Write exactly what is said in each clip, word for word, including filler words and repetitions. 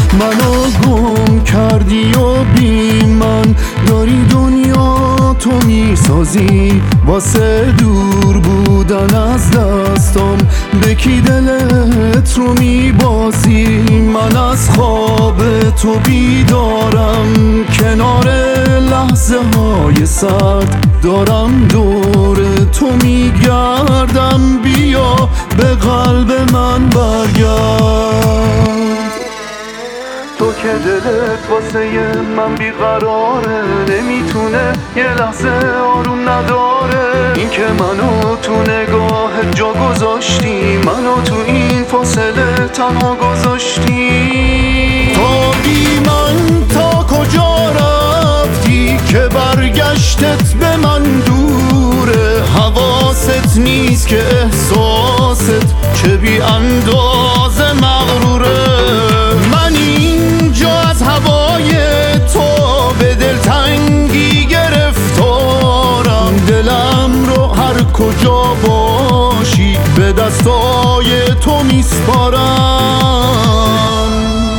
منو گم کردی و بی من داری دنیا تو میسازی، واسه دور بودن از دستم به کی دلت رو میبازی. من از خواب تو بیدارم، کنار لحظه های سرد دارم دور تو میگردم، بیا به قلب من برگرد. تو که دلت واسه من بیقراره، نمیتونه یه لحظه آروم نداره. این که منو تو نگاه جا گذاشتی، منو تو این فاصله تنها گذاشتی. تا بی من تا کجا رفتی که برگشتت به من دوره؟ حواست نیست که احساست چه بی اندازه مغروره. من اینجا از هوای تو به دلتنگی گرفتارم، دلم رو هر کجا باشی به دستای تو میسپارم.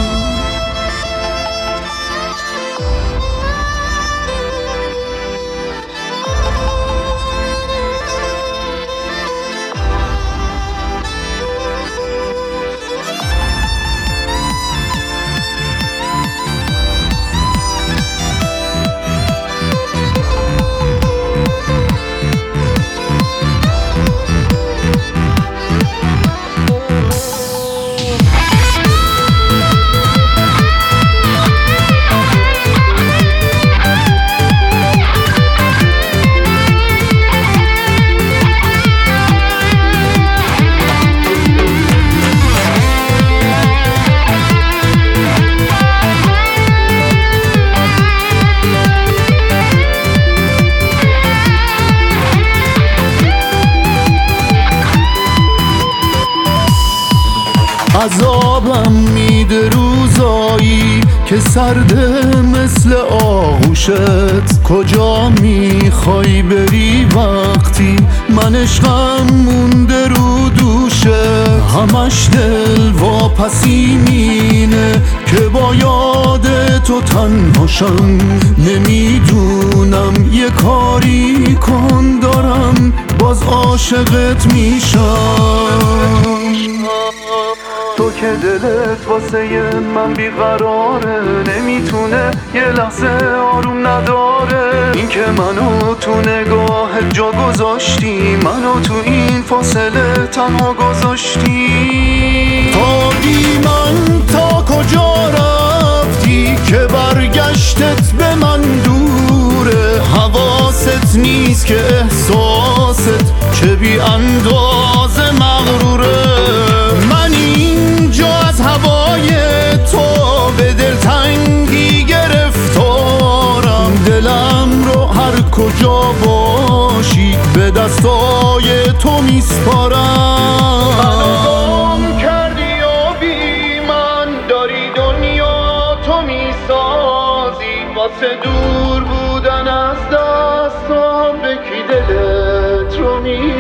عذابم میده روزایی که سرده مثل آغوشت. کجا میخوای بری وقتی من عشقم مونده رو دوشه؟ همش دل واپسی مینه که با یاد تو تنهاشم. نمیدونم یه کاری کن دارم باز عاشقت میشم. تو که دلت واسه من بیقراره، نمیتونه یه لحظه آروم نداره. این که منو تو نگاه جا گذاشتی، منو تو این فاصله تنها گذاشتی. تا بی من تا کجا رفتی که برگشتت به من دوره؟ حواست نیست که احساست چه بی اندازه مغروره. من اینجا از هوای تو به دلتنگی گرفتارم، دلم رو هر کجا باشی به دستای تو میسپارم. منو گم کردی و بی من داری دنیا تو میسازی، واسه دور بودن از دستم به کی دلت رو میبازی.